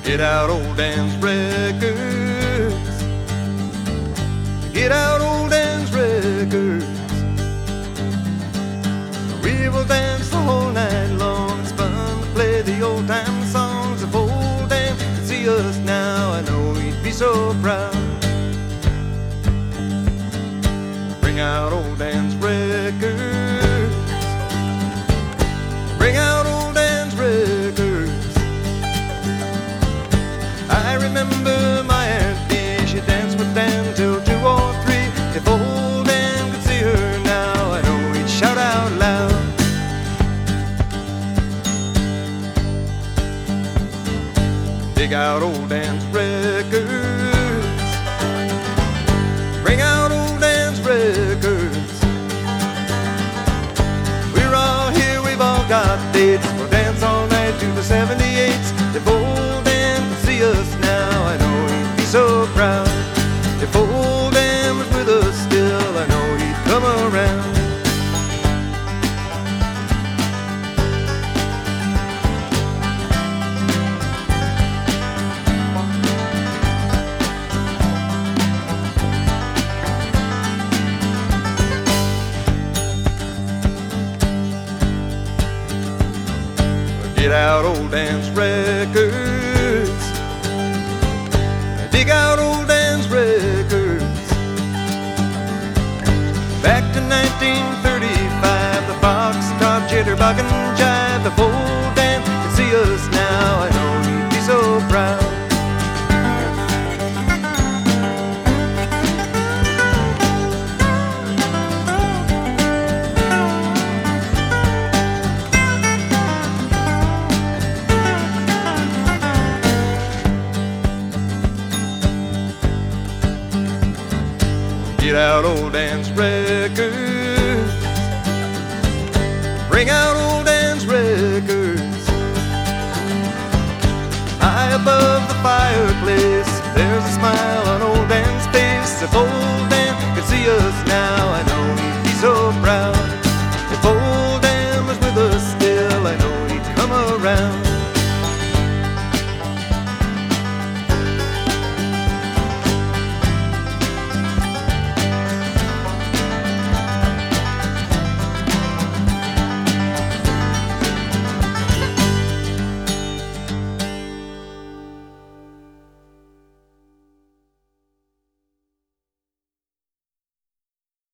Get out old Dan's records. Get out old Dan's records. We will dance the whole night long. It's fun to play the old time songs. If old Dan could see us now, I know he'd be so proud. Bring out old Dan's records. Bring out old Dan's records. I remember my Aunt Bee, she danced with Dan till 2 or 3. If old Dan could see her now, I know he'd shout out loud. Dig out old Dan's records. Bring out old Dan's records. We're all here, we've all got dates. We'll dance all night to the 78s. If old Dan could see us now, I know he'd be so proud. If old Dan was with us still, I know he'd come around. Get out old Dan's records. Dig out old Dan's records. Back to 1935, the foxtrot, jitterbug and jive. If old Dan could see us now, I know he'd be so proud. Get out old Dan's records. Bring out old Dan's records. High above the fireplace, there's a smile on old Dan's face. If old